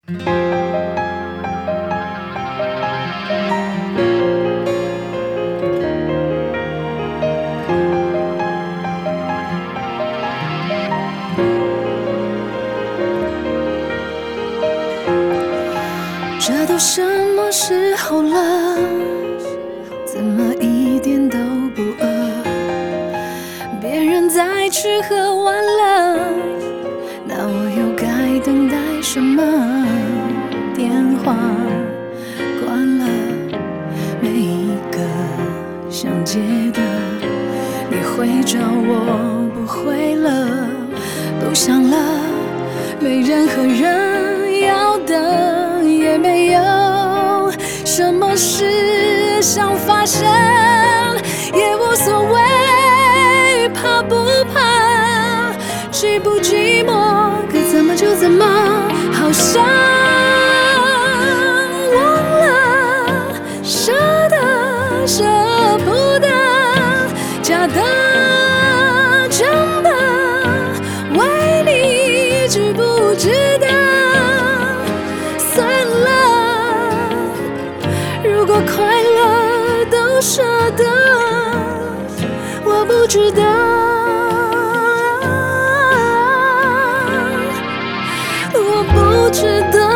这都什么时候了，怎么一点都不饿？别人在吃喝玩乐，那我又该等待什么？电话关了，每一个想接的，你会找我不会了，不想了，没任何人要等，也没有什么事想发生，也无所谓，怕不怕，寂不寂寞，该怎么就怎么，好像忘了，舍得舍不得，假的真的，为你值不值得？算了，如果快乐都舍得，我不值得，我不值得。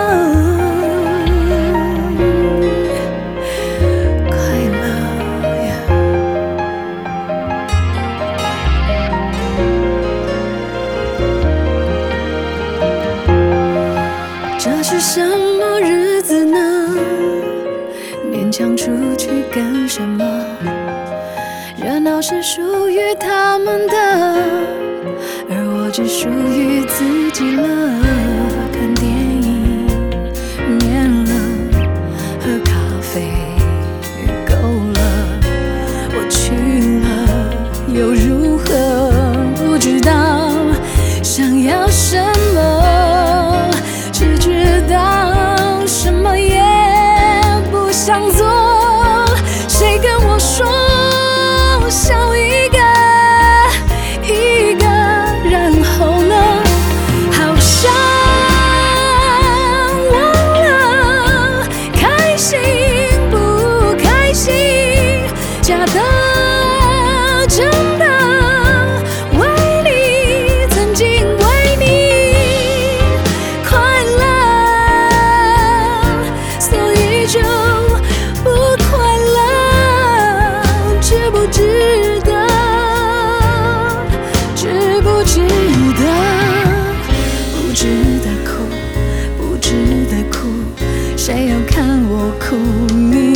这是什么日子呢？勉强出去干什么？热闹是属于他们的，而我只属于自己了。看电影眠了，喝咖啡够了，我去了又如何？不知道想要什么，只知道什么也不想做。谁跟我说笑一个一个，然后呢？好像忘了，开心不开心，假的真的，为你曾经为你快乐，所以就不快乐，值不值得？值不值得？不值得哭，不值得哭，谁要看我哭？你